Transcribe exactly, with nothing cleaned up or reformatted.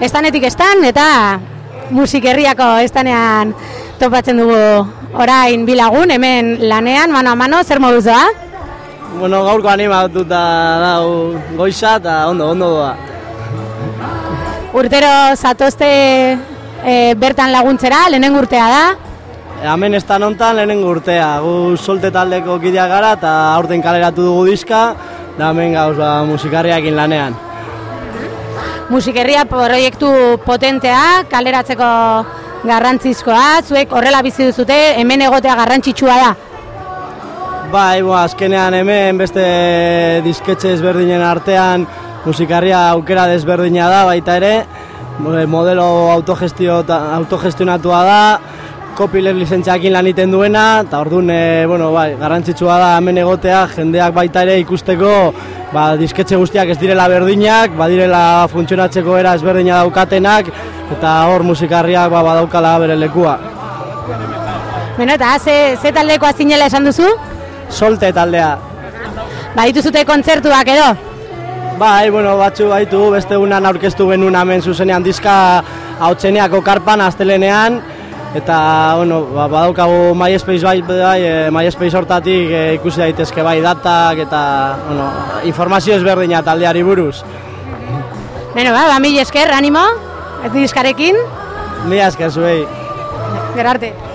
estanetik estan, eta Musik Herriako estanean topatzen dugu orain bilagun, hemen lanean, mano a mano, zer moduz doa? Bueno, gaurko animatuta dau goiza eta ondo, ondo doa. Urtero zatozte e, bertan laguntzera, lehenengo urtea da? E, hemen estan hontan lehenengo urtea, gu solte taldeko kideak gara eta aurten kaleratu dugu diska, da hemen gauz ba, Musikarriakin lanean. Musik Herria proiektu potentea, kaleratzeko garrantzizkoa, zuek horrela bizi duzute, hemen egotea garrantzitsua da. Bai, bo, azkenean hemen beste disketxe ezberdinen artean Musikarria aukera desberdina da baita ere, modelo autogestio, autogestionatua da, copyleft lizentziakin lan iten duena, eta orduan e, bueno, bai, garrantzitsua da hemen egotea, jendeak baita ere ikusteko ba, disketxe guztiak ez direla berdinak, badirela funtzionatzeko era ezberdina daukatenak, eta hor Musikarriak ba, badaukala bere lekua. Beno, eta ze, ze taldekoa zinela esan duzu? Solte taldea. Ba, dituzute kontzertuak edo? Bai, bueno, batzu baitu, beste unan aurkeztu genuen hemen zuzenean diska hautzeneako karpan, astelenean, eta, bueno, ba, badaukagu MySpace bai, bai e, MySpace hortatik e, ikusi daitezke bai datak eta, bueno, informazio ezberdina taldeari buruz. Beno, ba, ba, mil esker, animo, ez diskarekin. Mila esker zuei. Gerarte.